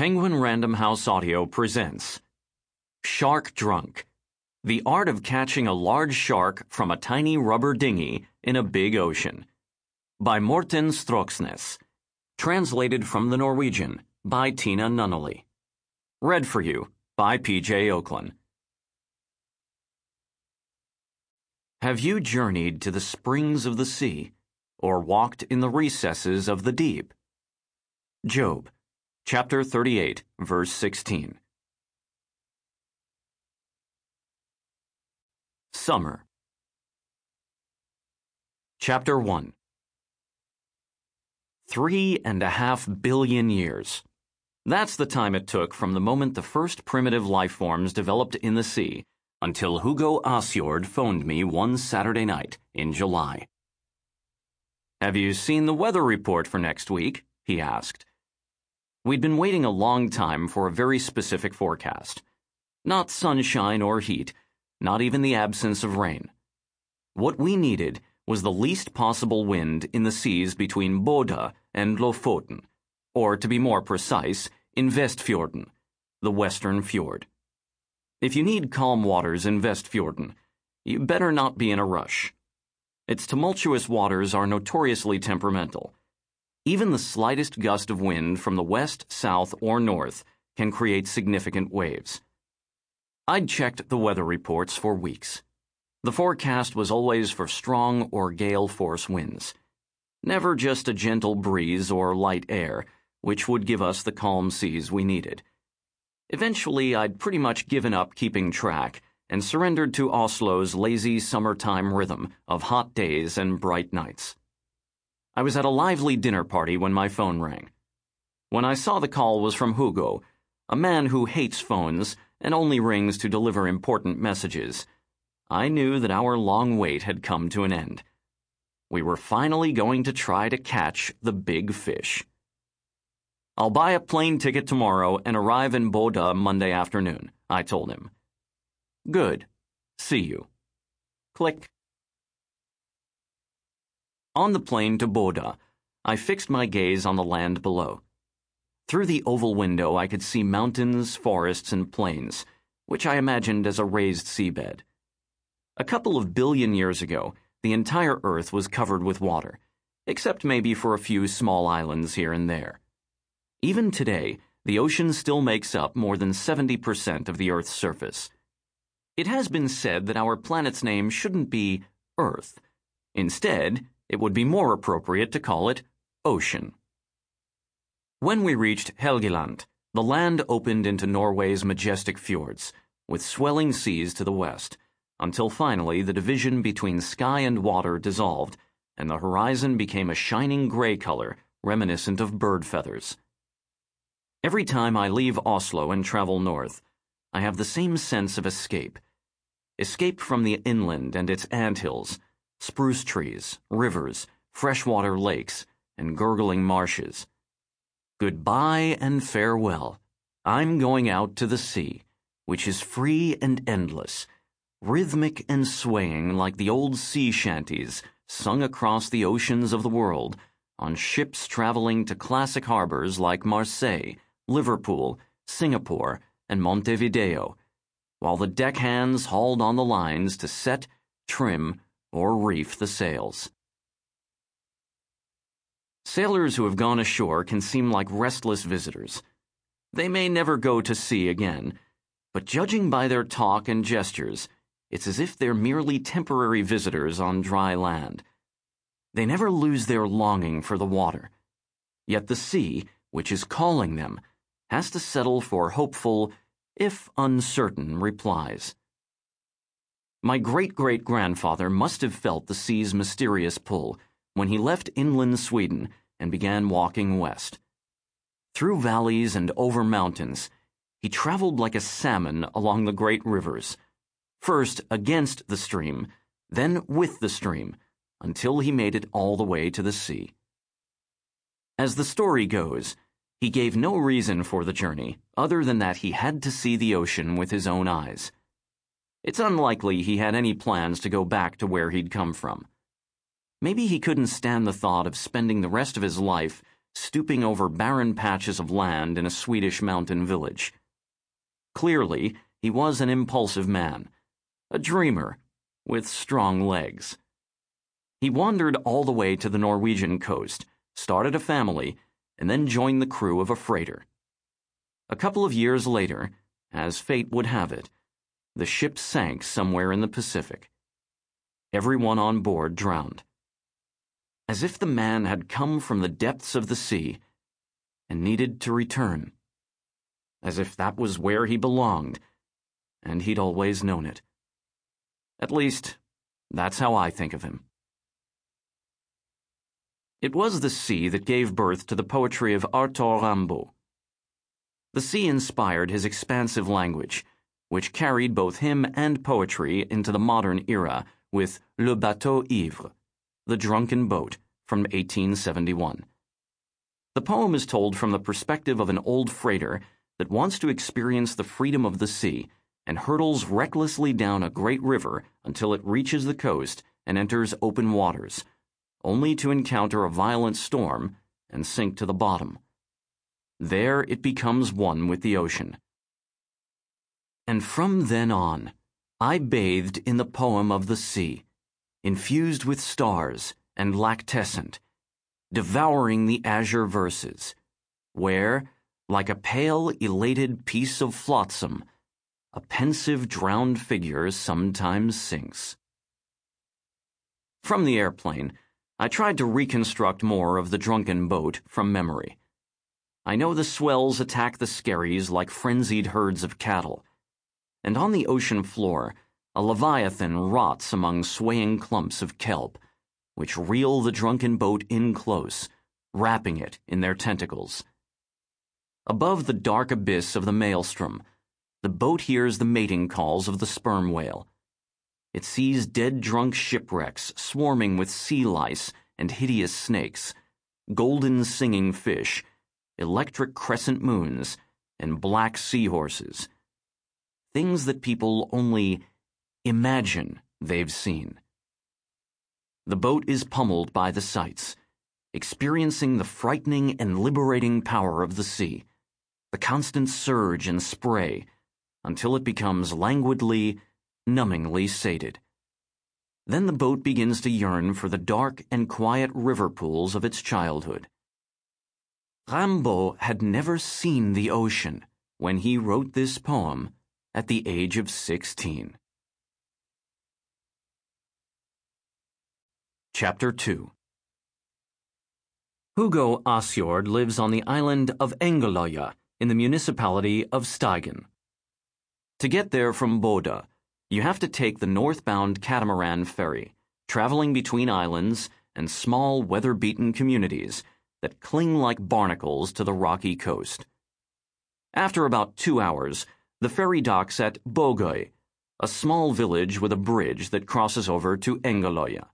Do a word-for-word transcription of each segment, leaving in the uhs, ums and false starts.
Penguin Random House Audio presents Shark Drunk: The Art of Catching a Large Shark from a Tiny Rubber Dinghy in a Big Ocean by Morten Stroksnes. Translated from the Norwegian by Tina Nunnally. Read for you by P J Oakland. Have you journeyed to the springs of the sea, or walked in the recesses of the deep? Job, chapter thirty-eight, verse sixteen. Summer. Chapter one. Three and a half billion years. That's the time it took from the moment the first primitive life forms developed in the sea until Hugo Asjord phoned me one Saturday night in July. "Have you seen the weather report for next week?" he asked. We'd been waiting a long time for a very specific forecast. Not sunshine or heat, not even the absence of rain. What we needed was the least possible wind in the seas between Bodø and Lofoten, or to be more precise, in Vestfjorden, the western fjord. If you need calm waters in Vestfjorden, you better not be in a rush. Its tumultuous waters are notoriously temperamental. Even the slightest gust of wind from the west, south, or north can create significant waves. I'd checked the weather reports for weeks. The forecast was always for strong or gale force winds. Never just a gentle breeze or light air, which would give us the calm seas we needed. Eventually, I'd pretty much given up keeping track and surrendered to Oslo's lazy summertime rhythm of hot days and bright nights. I was at a lively dinner party when my phone rang. When I saw the call was from Hugo, a man who hates phones and only rings to deliver important messages, I knew that our long wait had come to an end. We were finally going to try to catch the big fish. "I'll buy a plane ticket tomorrow and arrive in Bodø Monday afternoon," I told him. "Good. See you." Click. On the plane to Bodø, I fixed my gaze on the land below. Through the oval window I could see mountains, forests, and plains, which I imagined as a raised seabed. A couple of billion years ago, the entire Earth was covered with water, except maybe for a few small islands here and there. Even today, the ocean still makes up more than seventy percent of the Earth's surface. It has been said that our planet's name shouldn't be Earth. Instead, it would be more appropriate to call it ocean. When we reached Helgeland, the land opened into Norway's majestic fjords, with swelling seas to the west, until finally the division between sky and water dissolved, and the horizon became a shining gray color reminiscent of bird feathers. Every time I leave Oslo and travel north, I have the same sense of escape. Escape from the inland and its anthills, spruce trees, rivers, freshwater lakes, and gurgling marshes. Goodbye and farewell. I'm going out to the sea, which is free and endless, rhythmic and swaying like the old sea shanties sung across the oceans of the world on ships traveling to classic harbors like Marseille, Liverpool, Singapore, and Montevideo, while the deckhands hauled on the lines to set, trim, or reef the sails. Sailors who have gone ashore can seem like restless visitors. They may never go to sea again, but judging by their talk and gestures, it's as if they're merely temporary visitors on dry land. They never lose their longing for the water. Yet the sea, which is calling them, has to settle for hopeful, if uncertain, replies. My great-great-grandfather must have felt the sea's mysterious pull when he left inland Sweden and began walking west. Through valleys and over mountains, he traveled like a salmon along the great rivers, first against the stream, then with the stream, until he made it all the way to the sea. As the story goes, he gave no reason for the journey other than that he had to see the ocean with his own eyes. It's unlikely he had any plans to go back to where he'd come from. Maybe he couldn't stand the thought of spending the rest of his life stooping over barren patches of land in a Swedish mountain village. Clearly, he was an impulsive man, a dreamer with strong legs. He wandered all the way to the Norwegian coast, started a family, and then joined the crew of a freighter. A couple of years later, as fate would have it, the ship sank somewhere in the Pacific. Everyone on board drowned. As if the man had come from the depths of the sea and needed to return. As if that was where he belonged, and he'd always known it. At least, that's how I think of him. It was the sea that gave birth to the poetry of Arthur Rimbaud. The sea inspired his expansive language, which carried both him and poetry into the modern era with Le Bateau Ivre, The Drunken Boat, from eighteen seventy-one. The poem is told from the perspective of an old freighter that wants to experience the freedom of the sea and hurtles recklessly down a great river until it reaches the coast and enters open waters, only to encounter a violent storm and sink to the bottom. There it becomes one with the ocean. And from then on, I bathed in the poem of the sea, infused with stars and lactescent, devouring the azure verses, where, like a pale, elated piece of flotsam, a pensive, drowned figure sometimes sinks. From the airplane, I tried to reconstruct more of The Drunken Boat from memory. I know the swells attack the skerries like frenzied herds of cattle, and on the ocean floor, a leviathan rots among swaying clumps of kelp, which reel the drunken boat in close, wrapping it in their tentacles. Above the dark abyss of the maelstrom, the boat hears the mating calls of the sperm whale. It sees dead drunk shipwrecks swarming with sea lice and hideous snakes, golden singing fish, electric crescent moons, and black seahorses. Things that people only imagine they've seen. The boat is pummeled by the sights, experiencing the frightening and liberating power of the sea, the constant surge and spray, until it becomes languidly, numbingly sated. Then the boat begins to yearn for the dark and quiet river pools of its childhood. Rimbaud had never seen the ocean when he wrote this poem at the age of sixteen. Chapter two. Hugo Asjord lives on the island of Engeløya in the municipality of Steigen. To get there from Bodø, you have to take the northbound catamaran ferry, traveling between islands and small weather-beaten communities that cling like barnacles to the rocky coast. After about two hours, the ferry docks at Bogøy, a small village with a bridge that crosses over to Engeløya.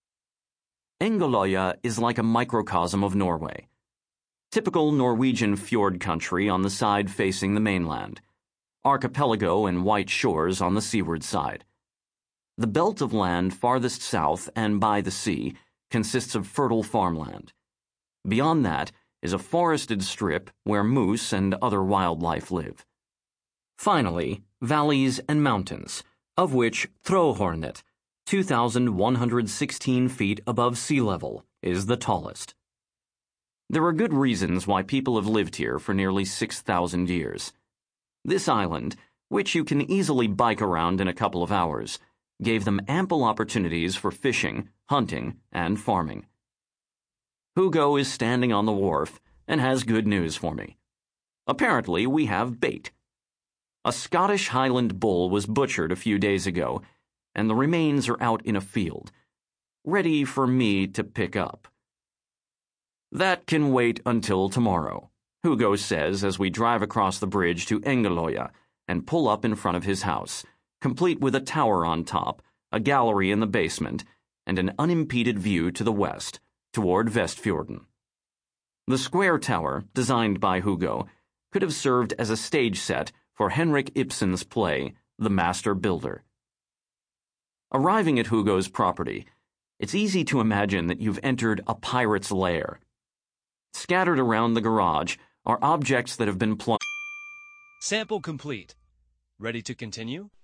Engeløya is like a microcosm of Norway. Typical Norwegian fjord country on the side facing the mainland. Archipelago and white shores on the seaward side. The belt of land farthest south and by the sea consists of fertile farmland. Beyond that is a forested strip where moose and other wildlife live. Finally, valleys and mountains, of which Throhornet, two thousand one hundred sixteen feet above sea level, is the tallest. There are good reasons why people have lived here for nearly six thousand years. This island, which you can easily bike around in a couple of hours, gave them ample opportunities for fishing, hunting, and farming. Hugo is standing on the wharf and has good news for me. Apparently, we have bait. A Scottish Highland bull was butchered a few days ago, and the remains are out in a field, ready for me to pick up. That can wait until tomorrow, Hugo says as we drive across the bridge to Engeløya and pull up in front of his house, complete with a tower on top, a gallery in the basement, and an unimpeded view to the west, toward Vestfjorden. The square tower, designed by Hugo, could have served as a stage set for Henrik Ibsen's play, The Master Builder. Arriving at Hugo's property, it's easy to imagine that you've entered a pirate's lair. Scattered around the garage are objects that have been plunged. Sample complete. Ready to continue?